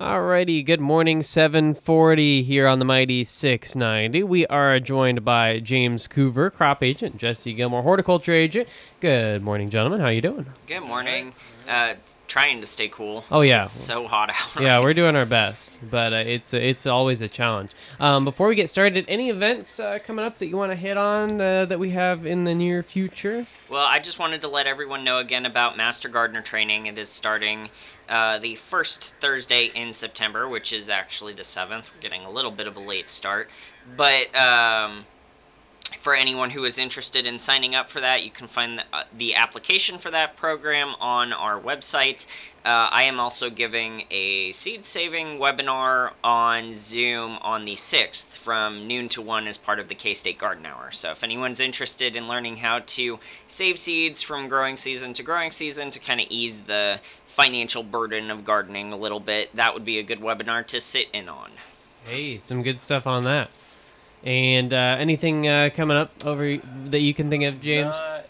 Alrighty, good morning, 740 here on the Mighty 690. We are joined by James Coover, crop agent, Jesse Gilmore, horticulture agent. Good morning, gentlemen. How you doing? Good morning. Trying to stay cool. Oh, yeah. It's so hot out. Yeah, we're doing our best, but it's always a challenge. Before we get started, any events coming up that you want to hit on that we have in the near future? Well, I just wanted to let everyone know again about Master Gardener Training. It is starting the first Thursday in September, which is actually the 7th. We're getting a little bit of a late start. But for anyone who is interested in signing up for that, you can find the application for that program on our website. I am also giving a seed saving webinar on Zoom on the 6th from noon to 1 as part of the K-State Garden Hour. So if anyone's interested in learning how to save seeds from growing season to kind of ease the financial burden of gardening a little bit, that would be a good webinar to sit in on. Hey, some good stuff on that. And anything coming up over that you can think of, James? Not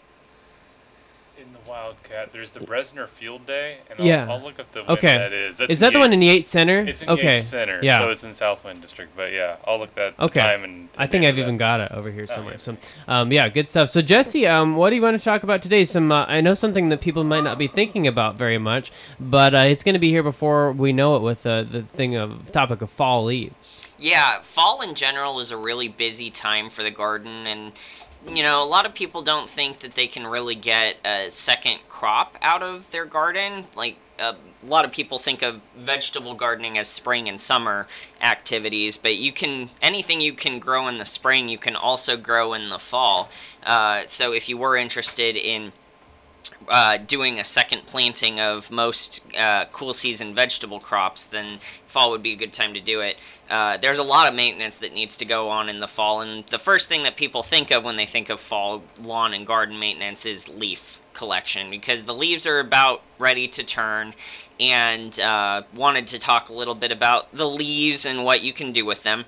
in the Wildcat. There's the Bresner Field Day, and I'll look up the when that is. Is that the one in the Yates Center? It's in Yates Center, so it's in Southwind District. But yeah, I'll look that time and I think I've even got it over here somewhere. So, yeah, good stuff. So, Jesse, what do you want to talk about today? I know something that people might not be thinking about very much, but it's going to be here before we know it with the topic of fall leaves. Yeah, fall in general is a really busy time for the garden, and a lot of people don't think that they can really get a second crop out of their garden. Like, a lot of people think of vegetable gardening as spring and summer activities, but anything you can grow in the spring, you can also grow in the fall. So if you were interested in doing a second planting of most cool season vegetable crops, then fall would be a good time to do it. There's a lot of maintenance that needs to go on in the fall, and the first thing that people think of when they think of fall lawn and garden maintenance is leaf collection, because the leaves are about ready to turn, and wanted to talk a little bit about the leaves and what you can do with them.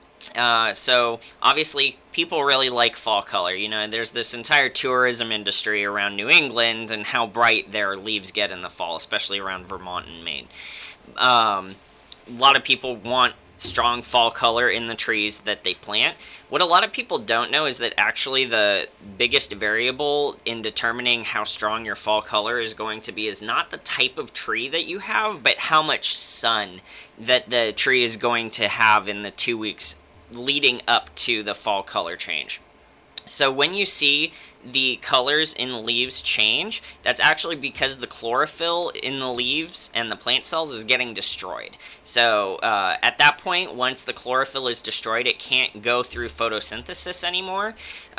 So obviously people really like fall color. There's this entire tourism industry around New England and how bright their leaves get in the fall, especially around Vermont and Maine. A lot of people want strong fall color in the trees that they plant. What a lot of people don't know is that actually the biggest variable in determining how strong your fall color is going to be is not the type of tree that you have, but how much sun that the tree is going to have in the 2 weeks leading up to the fall color change. So when you see the colors in the leaves change, that's actually because the chlorophyll in the leaves and the plant cells is getting destroyed. So at that point, once the chlorophyll is destroyed, it can't go through photosynthesis anymore.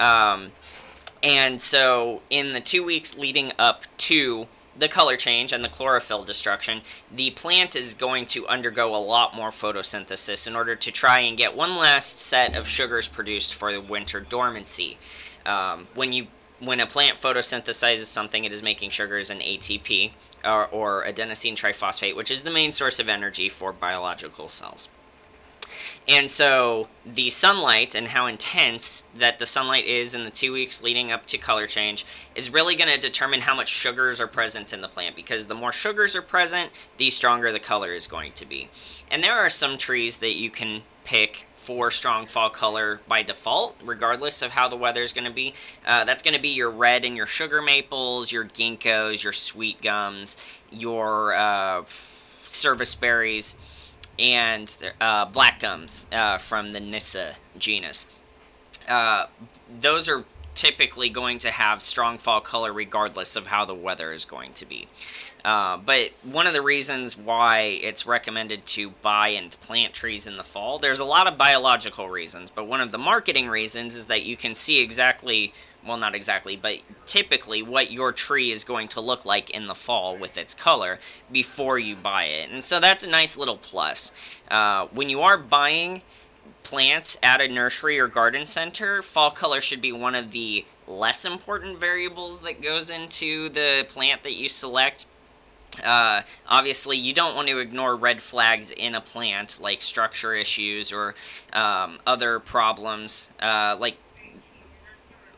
And so in the 2 weeks leading up to the color change and the chlorophyll destruction, the plant is going to undergo a lot more photosynthesis in order to try and get one last set of sugars produced for the winter dormancy. When a plant photosynthesizes something, it is making sugars in ATP, or adenosine triphosphate, which is the main source of energy for biological cells. And so the sunlight and how intense that the sunlight is in the 2 weeks leading up to color change is really going to determine how much sugars are present in the plant, because the more sugars are present, the stronger the color is going to be. And there are some trees that you can pick for strong fall color by default, regardless of how the weather is going to be. That's going to be your red and your sugar maples, your ginkgos, your sweet gums, your service berries, and black gums from the Nyssa genus. Those are typically going to have strong fall color regardless of how the weather is going to be. But one of the reasons why it's recommended to buy and plant trees in the fall, there's a lot of biological reasons, but one of the marketing reasons is that you can see exactly, well, not exactly, but typically what your tree is going to look like in the fall with its color before you buy it. And so that's a nice little plus. When you are buying plants at a nursery or garden center, fall color should be one of the less important variables that goes into the plant that you select. Obviously, you don't want to ignore red flags in a plant, like structure issues or other problems, like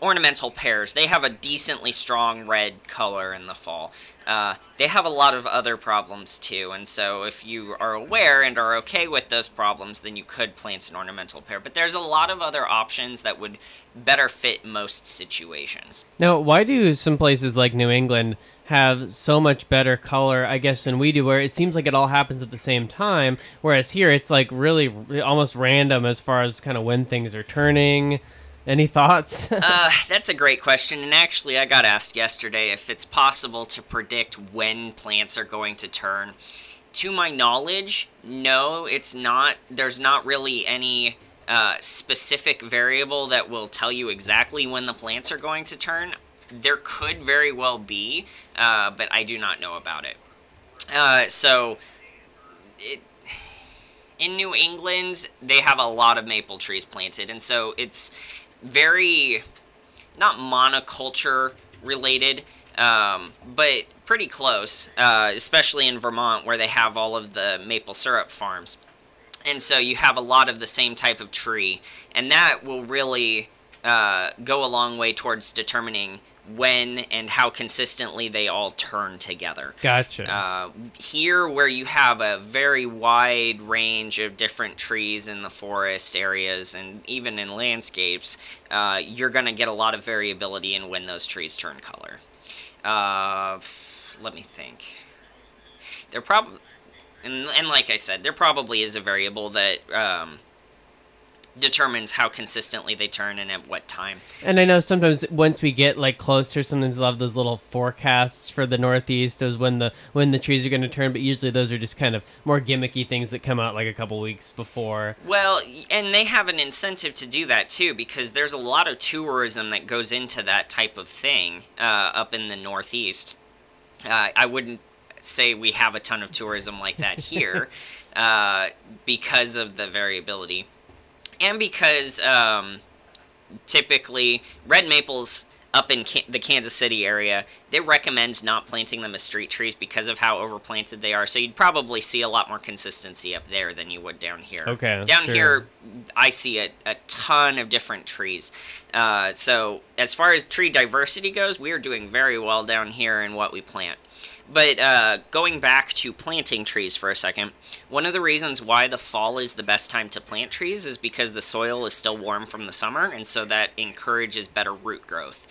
ornamental pears, they have a decently strong red color in the fall. They have a lot of other problems too, and so if you are aware and are okay with those problems, then you could plant an ornamental pear. But there's a lot of other options that would better fit most situations. Now, why do some places like New England have so much better color, I guess, than we do, where it seems like it all happens at the same time, whereas here it's like really almost random as far as kind of when things are turning? Any thoughts? That's a great question, and actually I got asked yesterday if it's possible to predict when plants are going to turn. To my knowledge, no, it's not. There's not really any specific variable that will tell you exactly when the plants are going to turn. There could very well be, but I do not know about it. In New England, they have a lot of maple trees planted, and so it's very, not monoculture related, but pretty close, especially in Vermont where they have all of the maple syrup farms. And so you have a lot of the same type of tree, and that will really go a long way towards determining when and how consistently they all turn together. Gotcha. Here, where you have a very wide range of different trees in the forest areas and even in landscapes, you're going to get a lot of variability in when those trees turn color. Let me think. They're probably, and like I said, there probably is a variable that determines how consistently they turn and at what time. And I know sometimes once we get like closer, sometimes they'll have those little forecasts for the Northeast as when the trees are going to turn, but usually those are just kind of more gimmicky things that come out like a couple weeks before. Well, and they have an incentive to do that too, because there's a lot of tourism that goes into that type of thing up in the Northeast. I wouldn't say we have a ton of tourism like that here because of the variability. And because typically red maples up in the Kansas City area, they recommend not planting them as street trees because of how overplanted they are. So you'd probably see a lot more consistency up there than you would down here. Okay. Down here, I see a ton of different trees. So as far as tree diversity goes, we are doing very well down here in what we plant. But going back to planting trees for a second, one of the reasons why the fall is the best time to plant trees is because the soil is still warm from the summer, and so that encourages better root growth.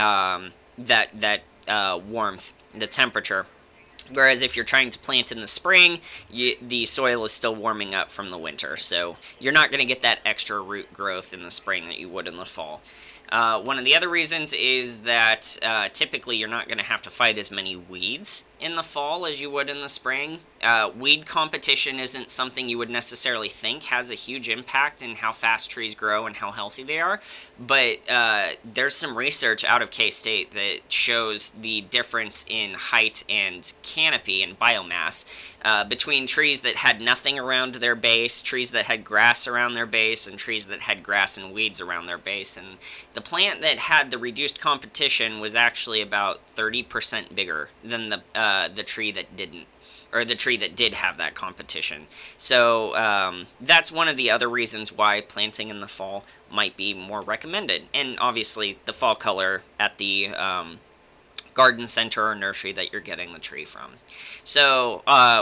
That warmth, the temperature. Whereas if you're trying to plant in the spring, the soil is still warming up from the winter, so you're not going to get that extra root growth in the spring that you would in the fall. One of the other reasons is that typically you're not going to have to fight as many weeds in the fall as you would in the spring. Weed competition isn't something you would necessarily think has a huge impact in how fast trees grow and how healthy they are, but there's some research out of K-State that shows the difference in height and canopy and biomass between trees that had nothing around their base, trees that had grass around their base, and trees that had grass and weeds around their base. And the plant that had the reduced competition was actually about 30% bigger than the tree that didn't, or the tree that did have that competition. So that's one of the other reasons why planting in the fall might be more recommended. And obviously the fall color at the garden center or nursery that you're getting the tree from. So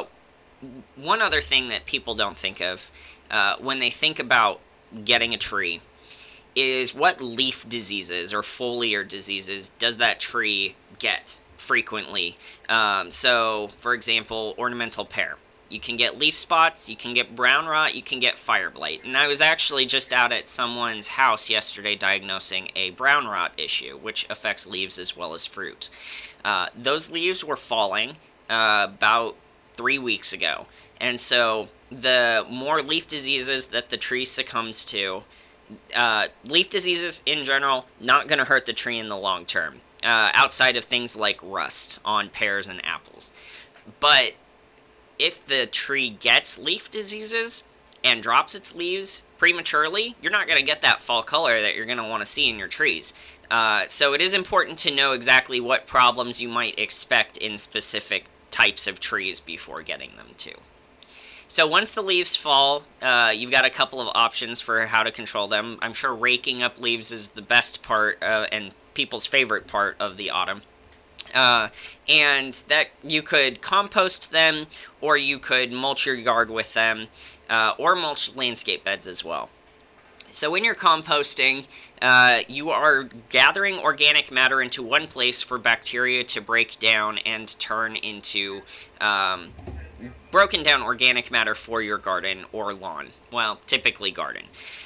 one other thing that people don't think of when they think about getting a tree is what leaf diseases or foliar diseases does that tree get frequently. So, for example, ornamental pear. You can get leaf spots, you can get brown rot, you can get fire blight. And I was actually just out at someone's house yesterday diagnosing a brown rot issue, which affects leaves as well as fruit. Those leaves were falling about 3 weeks ago. And so the more leaf diseases that the tree succumbs to, leaf diseases in general, not going to hurt the tree in the long term, outside of things like rust on pears and apples. But if the tree gets leaf diseases and drops its leaves prematurely, you're not going to get that fall color that you're going to want to see in your trees. So it is important to know exactly what problems you might expect in specific types of trees before getting them to. So once the leaves fall, you've got a couple of options for how to control them. I'm sure raking up leaves is the best part and people's favorite part of the autumn. And that you could compost them, or you could mulch your yard with them, or mulch landscape beds as well. So when you're composting, you are gathering organic matter into one place for bacteria to break down and turn into broken down organic matter for your garden or lawn. Well, typically garden.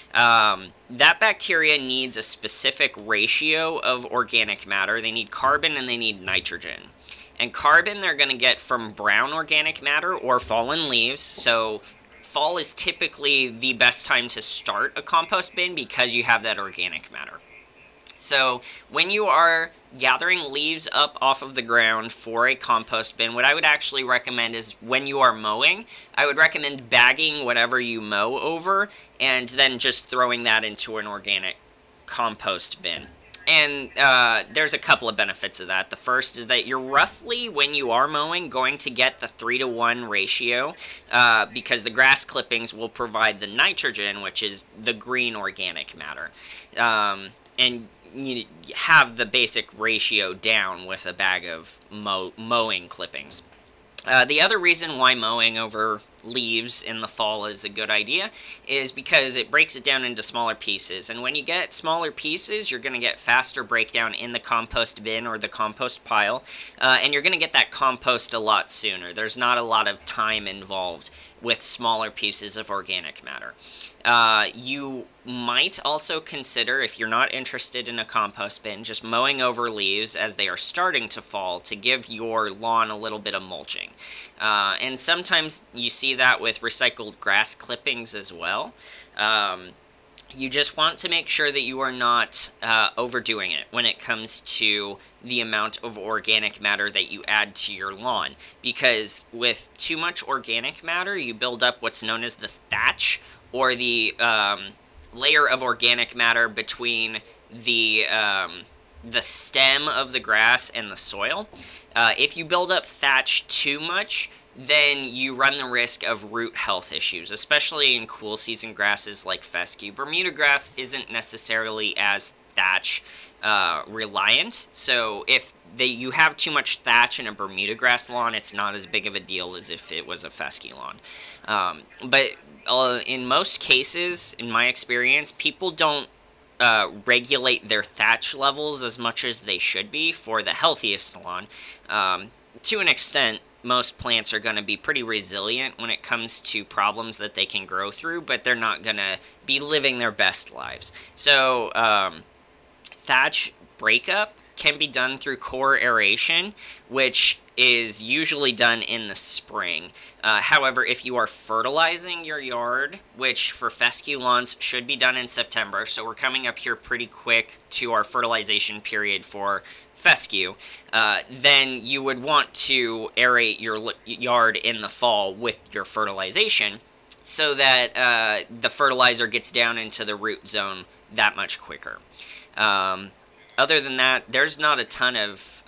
That bacteria needs a specific ratio of organic matter. They need carbon and they need nitrogen. And carbon they're going to get from brown organic matter or fallen leaves. So fall is typically the best time to start a compost bin because you have that organic matter. So when you are gathering leaves up off of the ground for a compost bin, what I would actually recommend is when you are mowing, I would recommend bagging whatever you mow over and then just throwing that into an organic compost bin. And there's a couple of benefits of that. The first is that you're roughly, when you are mowing, going to get the 3-to-1 ratio because the grass clippings will provide the nitrogen, which is the green organic matter. And you have the basic ratio down with a bag of mowing clippings. The other reason why mowing over leaves in the fall is a good idea is because it breaks it down into smaller pieces. And when you get smaller pieces, you're going to get faster breakdown in the compost bin or the compost pile. And you're going to get that compost a lot sooner. There's not a lot of time involved with smaller pieces of organic matter. You might also consider, if you're not interested in a compost bin, just mowing over leaves as they are starting to fall to give your lawn a little bit of mulching. And sometimes you see that with recycled grass clippings as well. You just want to make sure that you are not overdoing it when it comes to the amount of organic matter that you add to your lawn. Because with too much organic matter, you build up what's known as the thatch, or the layer of organic matter between the stem of the grass and the soil. If you build up thatch too much, then you run the risk of root health issues, especially in cool season grasses like fescue. Bermuda grass isn't necessarily as thatch reliant, so if you have too much thatch in a Bermuda grass lawn, it's not as big of a deal as if it was a fescue lawn. But in most cases, in my experience, people don't regulate their thatch levels as much as they should be for the healthiest lawn. To an extent, most plants are going to be pretty resilient when it comes to problems that they can grow through, but they're not going to be living their best lives. So thatch breakup can be done through core aeration, which is usually done in the spring. However, if you are fertilizing your yard, which for fescue lawns should be done in September, so we're coming up here pretty quick to our fertilization period for fescue, then you would want to aerate your yard in the fall with your fertilization so that the fertilizer gets down into the root zone that much quicker. Other than that, there's not a ton of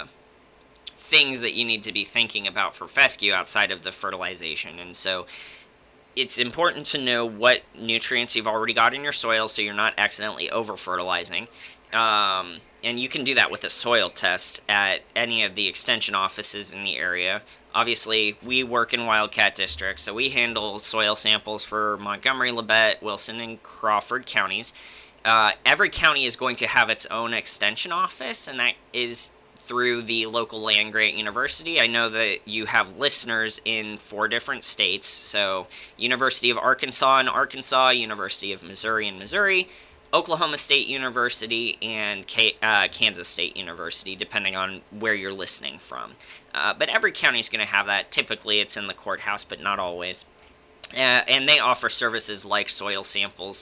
things that you need to be thinking about for fescue outside of the fertilization. And so it's important to know what nutrients you've already got in your soil so you're not accidentally over-fertilizing. And you can do that with a soil test at any of the extension offices in the area. Obviously, we work in Wildcat District, so we handle soil samples for Montgomery, Labette, Wilson, and Crawford counties. Every county is going to have its own extension office, and that is through the local land-grant university. I know that you have listeners in 4 different states, so University of Arkansas in Arkansas, University of Missouri in Missouri, Oklahoma State University, and Kansas State University, depending on where you're listening from. But every county is going to have that. Typically, it's in the courthouse, but not always. And they offer services like soil samples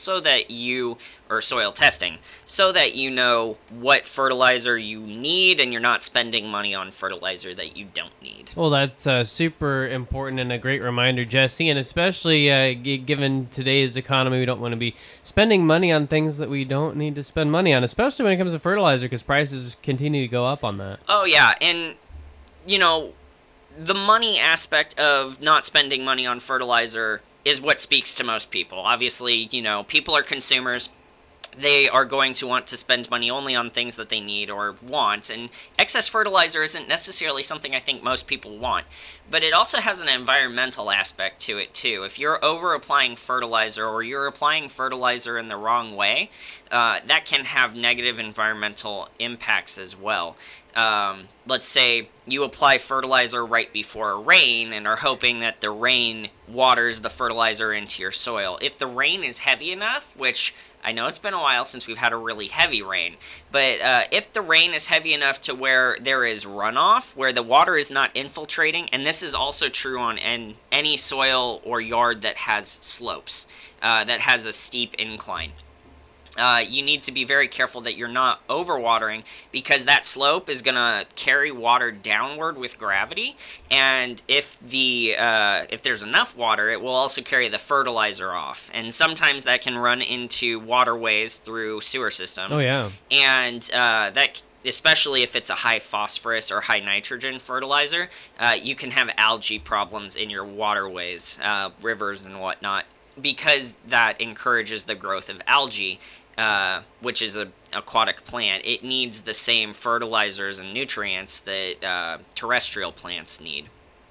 or soil testing, so that you know what fertilizer you need and you're not spending money on fertilizer that you don't need. Well, that's super important and a great reminder, Jesse, and especially given today's economy, we don't want to be spending money on things that we don't need to spend money on, especially when it comes to fertilizer, because prices continue to go up on that. Oh, yeah, and, the money aspect of not spending money on fertilizer is what speaks to most people. Obviously, people are consumers. They are going to want to spend money only on things that they need or want, and excess fertilizer isn't necessarily something I think most people want. But it also has an environmental aspect to it, too. If you're over-applying fertilizer or you're applying fertilizer in the wrong way, that can have negative environmental impacts as well. Let's say you apply fertilizer right before rain and are hoping that the rain waters the fertilizer into your soil. If the rain is heavy enough, which I know it's been a while since we've had a really heavy rain, but if the rain is heavy enough to where there is runoff, where the water is not infiltrating, and this is also true on any soil or yard that has slopes, that has a steep incline. You need to be very careful that you're not overwatering, because that slope is going to carry water downward with gravity, and if there's enough water, it will also carry the fertilizer off, and sometimes that can run into waterways through sewer systems. Oh, yeah. And that, especially if it's a high phosphorus or high nitrogen fertilizer, you can have algae problems in your waterways, rivers and whatnot, because that encourages the growth of algae, which is an aquatic plant. It needs the same fertilizers and nutrients that terrestrial plants need.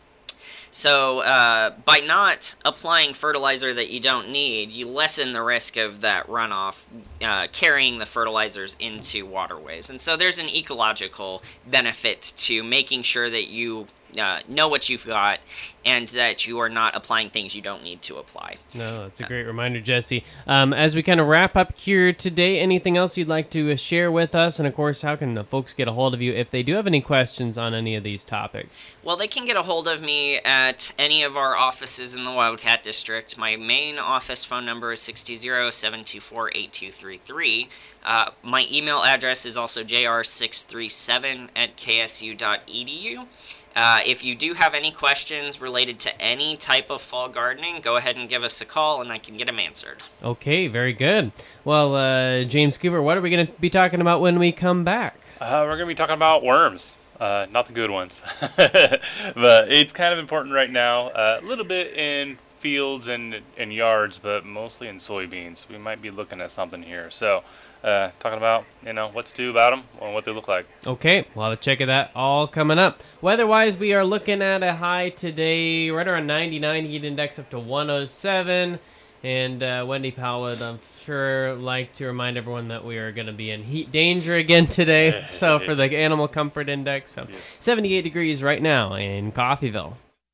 So by not applying fertilizer that you don't need, you lessen the risk of that runoff carrying the fertilizers into waterways. And so there's an ecological benefit to making sure that you know what you've got and that you are not applying things you don't need to apply. No, that's a great reminder, Jesse. As we kind of wrap up here today, anything else you'd like to share with us? And of course, how can the folks get a hold of you if they do have any questions on any of these topics? Well, they can get a hold of me at any of our offices in the Wildcat District. My main office phone number is 620-724-8233. My email address is also jr637@ksu.edu. If you do have any questions related to any type of fall gardening, go ahead and give us a call and I can get them answered. Okay, very good. Well, James Coover, what are we going to be talking about when we come back? We're going to be talking about worms. Not the good ones. But it's kind of important right now. A little bit in fields and yards, but mostly in soybeans. We might be looking at something here. So, talking about, what to do about them or what they look like. Okay, we'll have a check of that all coming up. Weather-wise, we are looking at a high today right around 99, heat index up to 107. And Wendy Powell would, I'm sure, like to remind everyone that we are going to be in heat danger again today. So for the animal comfort index, 78 degrees right now in Coffeyville.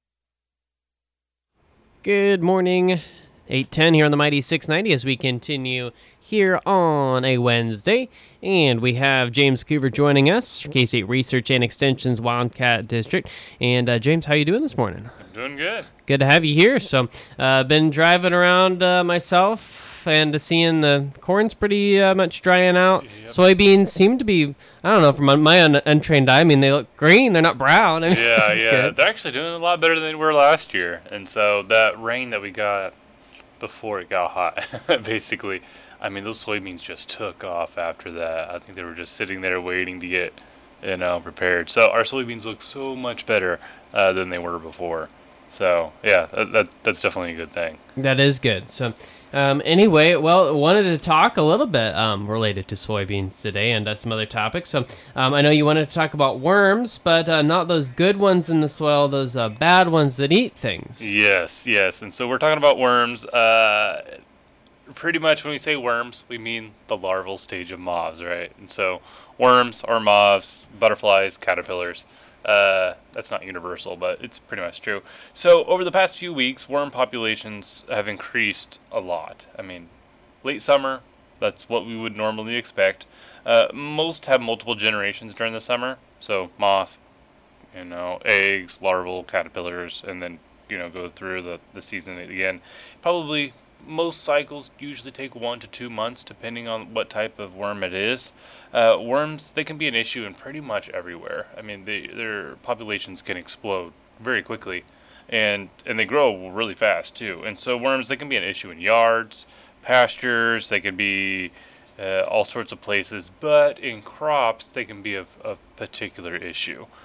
Good morning. 8:10 here on the Mighty 690 as we continue here on a Wednesday. And we have James Coover joining us, K-State Research and Extension's Wildcat District. And James, how you doing this morning? I'm doing good. Good to have you here. So, been driving around myself and seeing the corn's pretty much drying out. Yep. Soybeans seem to be, I don't know, from my untrained eye, I mean, they look green. They're not brown. I mean, yeah. Good. They're actually doing a lot better than they were last year. And so that rain that we got before it got hot, basically, I mean, those soybeans just took off after that. I think they were just sitting there waiting to get, prepared. So our soybeans look so much better than they were before. So, yeah, that's definitely a good thing. That is good. So, anyway, well, wanted to talk a little bit related to soybeans today and some other topics. So, I know you wanted to talk about worms, but not those good ones in the soil, those bad ones that eat things. Yes. And so we're talking about worms. Pretty much when we say worms, we mean the larval stage of moths, right? And so worms are moths, butterflies, caterpillars. That's not universal, but it's pretty much true. So over the past few weeks, worm populations have increased a lot. I mean, late summer, that's what we would normally expect. Most have multiple generations during the summer. So moth, eggs, larval, caterpillars, and then, go through the season again. Probably most cycles usually take 1 to 2 months, depending on what type of worm it is. Worms, they can be an issue in pretty much everywhere. I mean, their populations can explode very quickly, and they grow really fast too. And so worms, they can be an issue in yards, pastures. They can be all sorts of places, but in crops, they can be a particular issue.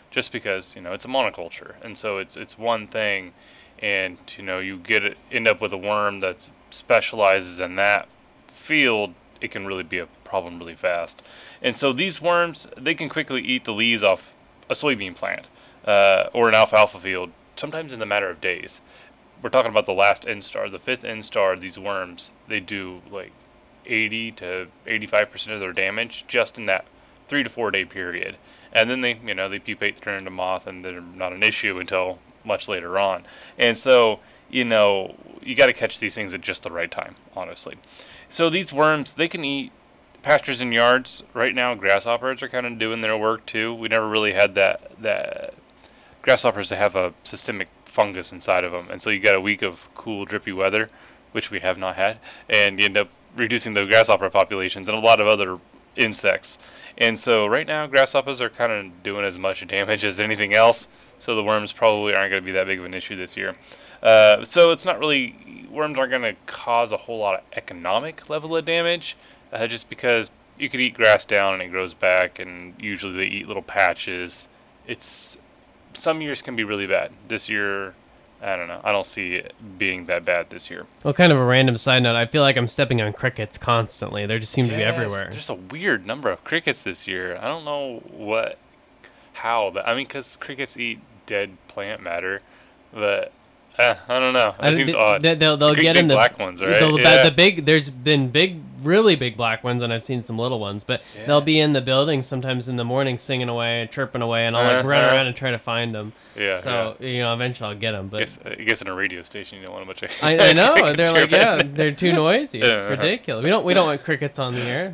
just because it's a monoculture, and so it's one thing, and you end up with a worm that specializes in that field. It can really be a problem really fast, and so these worms, they can quickly eat the leaves off a soybean plant or an alfalfa field, sometimes in the matter of days. We're talking about the last instar, the fifth instar. These worms, they do like 80 to 85% of their damage just in that 3 to 4 day period. And then they pupate, they turn into moth, and they're not an issue until much later on. And so, you got to catch these things at just the right time, honestly. So these worms, they can eat pastures and yards. Right now, grasshoppers are kind of doing their work too. We never really had that grasshoppers, they have a systemic fungus inside of them. And so you got a week of cool, drippy weather, which we have not had, and you end up reducing the grasshopper populations and a lot of other insects. And so right now, grasshoppers are kind of doing as much damage as anything else, so the worms probably aren't going to be that big of an issue this year. So it's not really, worms aren't going to cause a whole lot of economic level of damage, just because you could eat grass down and it grows back, and usually they eat little patches. Some years can be really bad. This year, I don't know. I don't see it being that bad this year. Well, kind of a random side note, I feel like I'm stepping on crickets constantly. They just seem to be everywhere. There's a weird number of crickets this year. I don't know how. I mean, because crickets eat dead plant matter, but I don't know. It seems odd. They'll get in the black ones, right? The big. There's been really big black ones, and I've seen some little ones. But they'll be in the building sometimes in the morning, singing away, chirping away, and I'll run around and try to find them. Yeah. So eventually I'll get them. But I guess in a radio station you don't want a bunch of. I know they're like they're too noisy. It's ridiculous. We don't want crickets on the air.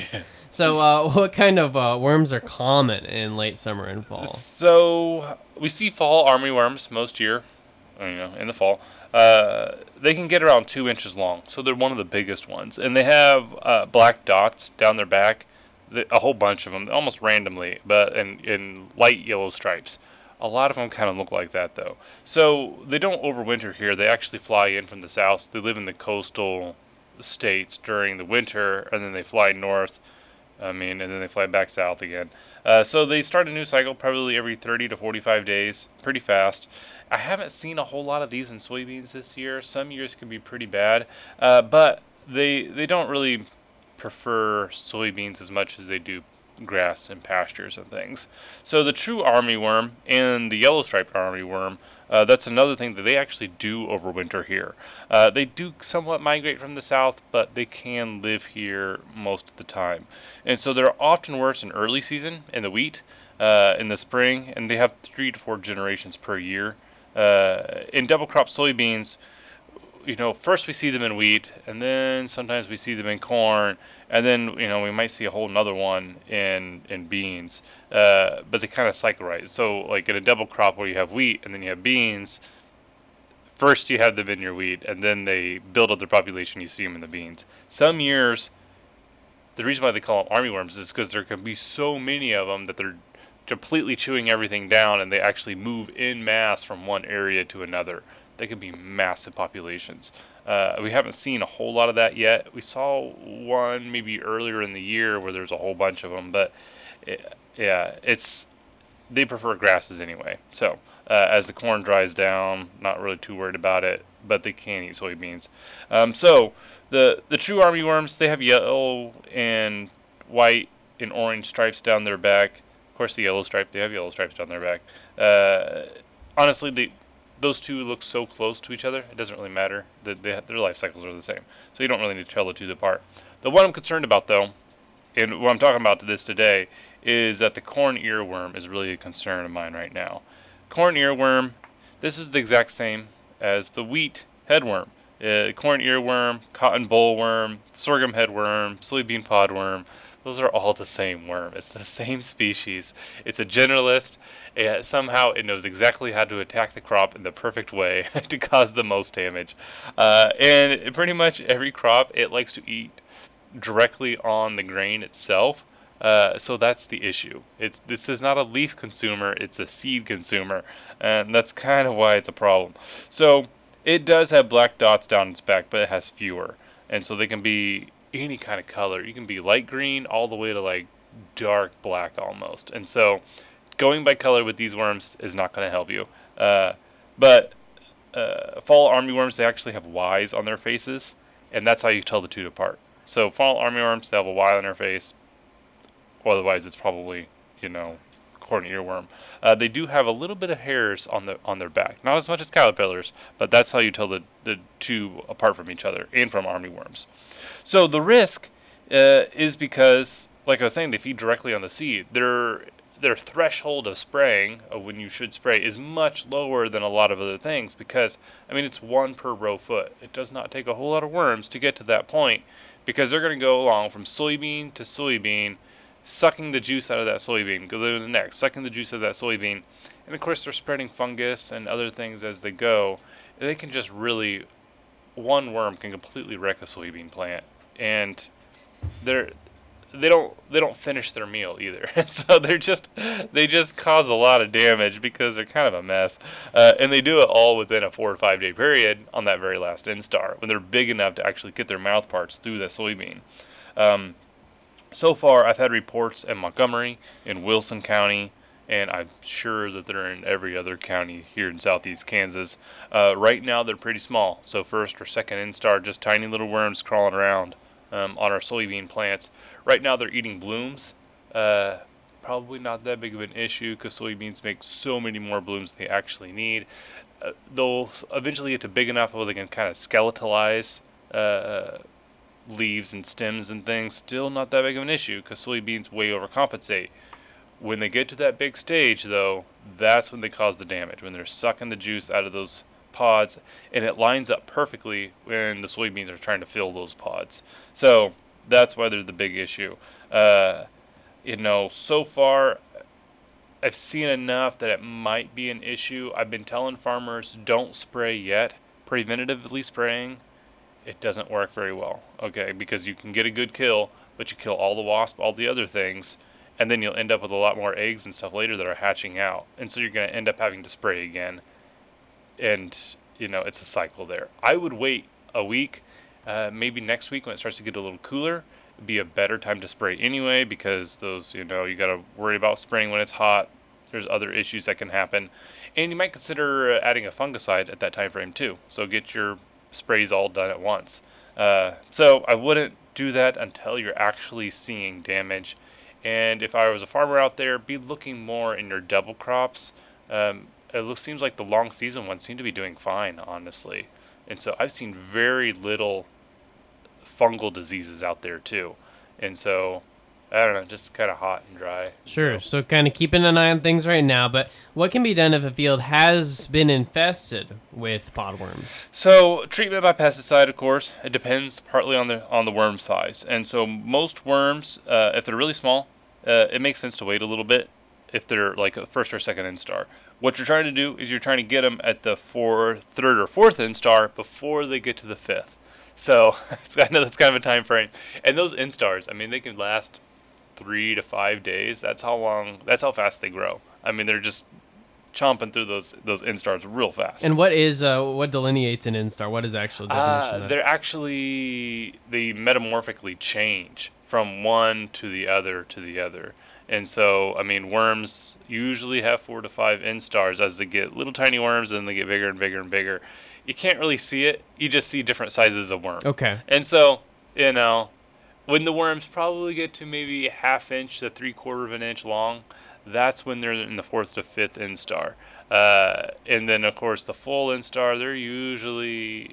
So what kind of worms are common in late summer and fall? So we see fall armyworms most year. In the fall. They can get around 2 inches long, so they're one of the biggest ones. And they have black dots down their back, a whole bunch of them, almost randomly, but in light yellow stripes. A lot of them kind of look like that, though. So they don't overwinter here. They actually fly in from the south. They live in the coastal states during the winter, and then they fly north. And then they fly back south again. So they start a new cycle probably every 30 to 45 days, pretty fast. I haven't seen a whole lot of these in soybeans this year. Some years can be pretty bad, but they don't really prefer soybeans as much as they do grass and pastures and things. So the true armyworm and the yellow-striped armyworm, that's another thing that they actually do overwinter here. They do somewhat migrate from the south, but they can live here most of the time. And so they're often worse in early season in the wheat, in the spring, and they have 3 to 4 generations per year. In double crop soybeans, first we see them in wheat, and then sometimes we see them in corn, and then we might see a whole nother one in beans. But they kind of cycle right. So like in a double crop where you have wheat and then you have beans, first you have them in your wheat, and then they build up their population. You see them in the beans. Some years, the reason why they call them armyworms is because there can be so many of them that they're completely chewing everything down, and they actually move in mass from one area to another. They can be massive populations. We haven't seen a whole lot of that yet. We saw one maybe earlier in the year where there's a whole bunch of them, but they prefer grasses anyway. So as the corn dries down, not really too worried about it, but they can eat soybeans. So the true armyworms, they have yellow and white and orange stripes down their back. Of course, the yellow stripe, they have yellow stripes down their back. Honestly, those two look so close to each other, it doesn't really matter. Their life cycles are the same. So you don't really need to tell the two apart. The one I'm concerned about, though, and what I'm talking about today, is that the corn earworm is really a concern of mine right now. Corn earworm, this is the exact same as the wheat headworm. Corn earworm, cotton bollworm, sorghum headworm, soybean podworm. Those are all the same worm. It's the same species. It's a generalist. Somehow it knows exactly how to attack the crop in the perfect way to cause the most damage. And pretty much every crop, it likes to eat directly on the grain itself. So that's the issue. This is not a leaf consumer. It's a seed consumer. And that's kind of why it's a problem. So it does have black dots down its back, but it has fewer. And so they can be any kind of color. You can be light green all the way to like dark black almost. And so going by color with these worms is not going to help you. But fall armyworms, they actually have Ys on their faces, and that's how you tell the two apart. So fall armyworms, they have a Y on their face. Otherwise, it's probably, corn earworm. They do have a little bit of hairs on their back. Not as much as caterpillars, but that's how you tell the two apart from each other and from armyworms. So the risk is because, like I was saying, they feed directly on the seed. Their threshold of spraying, of when you should spray, is much lower than a lot of other things because, it's 1 per row foot. It does not take a whole lot of worms to get to that point because they're going to go along from soybean to soybean, sucking the juice out of that soybean, go to the next, sucking the juice out of that soybean. And of course, they're spreading fungus and other things as they go. They can just really, one worm can completely wreck a soybean plant. And they don't finish their meal either. So they just cause a lot of damage because they're kind of a mess. And they do it all within a 4 or 5 day period on that very last instar when they're big enough to actually get their mouth parts through the soybean. So far, I've had reports in Montgomery, in Wilson County, and I'm sure that they're in every other county here in southeast Kansas. Right now, they're pretty small. So first or second instar, just tiny little worms crawling around on our soybean plants. Right now, they're eating blooms. Probably not that big of an issue because soybeans make so many more blooms than they actually need. They'll eventually get to big enough where they can kind of skeletalize leaves and stems and things. Still not that big of an issue because soybeans way overcompensate. When they get to that big stage, though, that's when they cause the damage, when they're sucking the juice out of those pods, and it lines up perfectly when the soybeans are trying to fill those pods. So that's why they're the big issue. So far, I've seen enough that it might be an issue. I've been telling farmers, don't spray yet. Preventatively spraying, it doesn't work very well, okay, because you can get a good kill, but you kill all the wasp, all the other things, and then you'll end up with a lot more eggs and stuff later that are hatching out, and so you're going to end up having to spray again, and, it's a cycle there. I would wait a week, maybe next week when it starts to get a little cooler. It'd be a better time to spray anyway, because those, you got to worry about spraying when it's hot. There's other issues that can happen, and you might consider adding a fungicide at that time frame too, so get your sprays all done at once. So I wouldn't do that until you're actually seeing damage. And if I was a farmer out there, be looking more in your double crops. Seems like the long season ones seem to be doing fine, honestly. And so I've seen very little fungal diseases out there too. And so I don't know, just kind of hot and dry. Sure. So kind of keeping an eye on things right now. But what can be done if a field has been infested with podworms? So treatment by pesticide, of course, it depends partly on the worm size. And so most worms, if they're really small, it makes sense to wait a little bit if they're like a first or second instar. What you're trying to do is you're trying to get them at the third or fourth instar before they get to the fifth. So I know that's kind of a time frame. And those instars, they can last 3 to 5 days. That's how fast they grow. They're just chomping through those instars real fast. And what delineates an instar? What is the actual definition? They metamorphically change from one to the other to the other. And so, worms usually have 4 to 5 instars as they get little tiny worms, and they get bigger and bigger and bigger. You can't really see it. You just see different sizes of worm. Okay. And so, when the worms probably get to maybe a ½ inch to 3/4 of an inch long, that's when they're in the 4th to 5th instar. And then, of course, the full instar, they're usually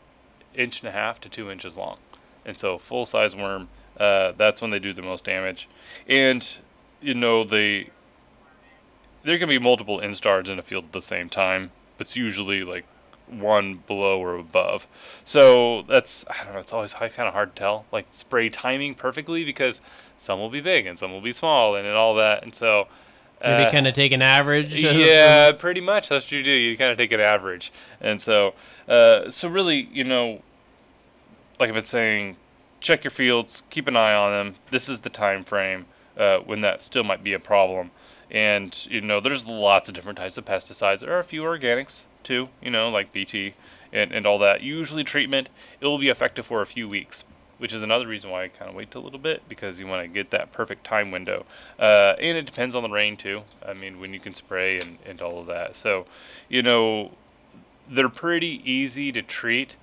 1.5 to 2 inches long. And so, full-size worm, that's when they do the most damage. And, there can be multiple instars in a field at the same time, but it's usually like one below or above. So that's, it's always kind of hard to tell, like spray timing perfectly, because some will be big and some will be small and all that. And so maybe kind of take an average. Yeah, pretty much. That's what you do. You kind of take an average. And so really, like I've been saying, check your fields, keep an eye on them. This is the time frame when that still might be a problem. And, there's lots of different types of pesticides. There are a few organics too, like BT and all that. Usually treatment, it will be effective for a few weeks. which is another reason why I kind of wait a little bit, because you want to get that perfect time window. And it depends on the rain too. I mean, when you can spray and all of that. So, they're pretty easy to treat.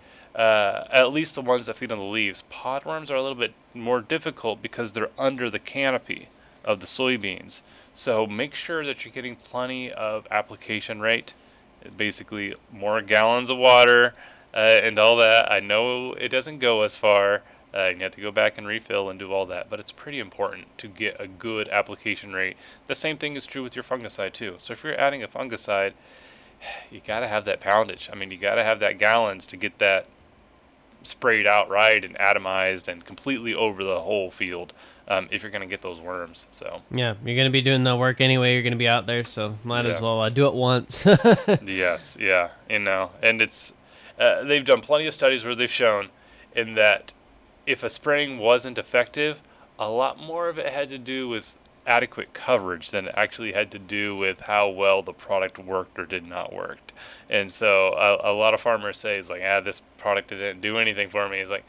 At least the ones that feed on the leaves. Podworms are a little bit more difficult because they're under the canopy of the soybeans. So make sure that you're getting plenty of application rate, basically more gallons of water and all that. I know it doesn't go as far. You have to go back and refill and do all that, but it's pretty important to get a good application rate. The same thing is true with your fungicide too. So if you're adding a fungicide, you got to have that poundage. I mean, you got to have that gallons to get that sprayed out right and atomized and completely over the whole field. If you're going to get those worms. So yeah, you're going to be doing the work anyway. You're going to be out there, so might as well do it once. Yes, yeah, and it's they've done plenty of studies where they've shown in that if a spraying wasn't effective, a lot more of it had to do with adequate coverage than it actually had to do with how well the product worked or did not work. And so a lot of farmers say, it's like, this product didn't do anything for me. It's like,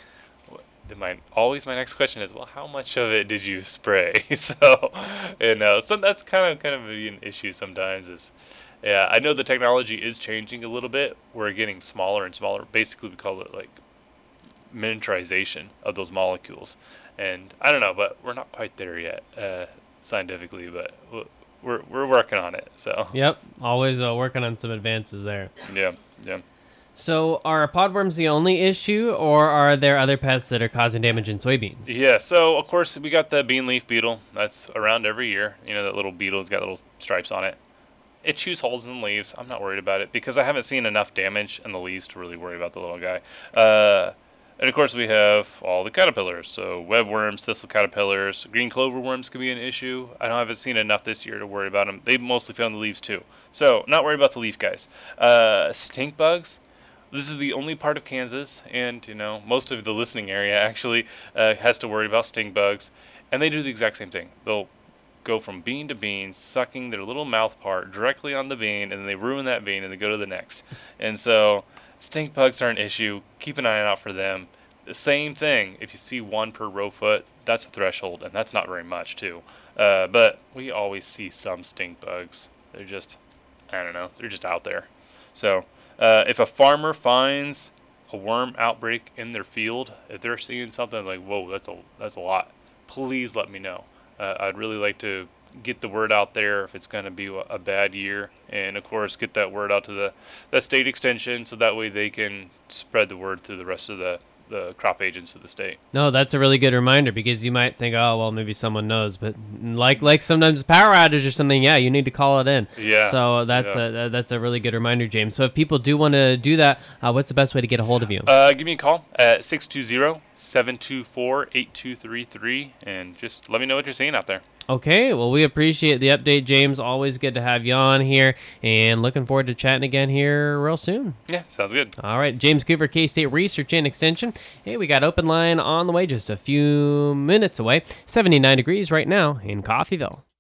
my next question is, well, how much of it did you spray? So that's kind of an issue sometimes. I know the technology is changing a little bit. We're getting smaller and smaller. Basically, we call it like miniaturization of those molecules. And I don't know, but we're not quite there yet scientifically, but we're working on it. So yep, always working on some advances there. Yeah. So are podworms the only issue, or are there other pests that are causing damage in soybeans? Yeah, so of course we got the bean leaf beetle. That's around every year. That little beetle's got little stripes on it. It chews holes in the leaves. I'm not worried about it because I haven't seen enough damage in the leaves to really worry about the little guy. And of course we have all the caterpillars. So webworms, thistle caterpillars, green clover worms can be an issue. I haven't seen enough this year to worry about them. They mostly found the leaves too. So not worried about the leaf guys. Stink bugs. This is the only part of Kansas, and most of the listening area actually has to worry about stink bugs, and they do the exact same thing. They'll go from bean to bean, sucking their little mouth part directly on the bean, and then they ruin that bean, and they go to the next. And so stink bugs are an issue. Keep an eye out for them. The same thing. If you see one per row foot, that's a threshold, and that's not very much too. But we always see some stink bugs. They're just, they're just out there. So. If a farmer finds a worm outbreak in their field, if they're seeing something like, whoa, that's a lot, please let me know. I'd really like to get the word out there if it's going to be a bad year, and of course get that word out to the state extension so that way they can spread the word through the rest of the crop agents of the state. No, that's a really good reminder because you might think, oh, well, maybe someone knows, but like sometimes power outage or something, you need to call it in. Yeah. So that's a really good reminder, James. So if people do want to do that, what's the best way to get a hold of you? Give me a call at 620-724-8233 and just let me know what you're seeing out there. Okay, well, we appreciate the update, James. Always good to have you on here, and looking forward to chatting again here real soon. Yeah, sounds good. All right, James Coover, K-State Research and Extension. Hey, we got open line on the way, just a few minutes away. 79 degrees right now in Coffeyville.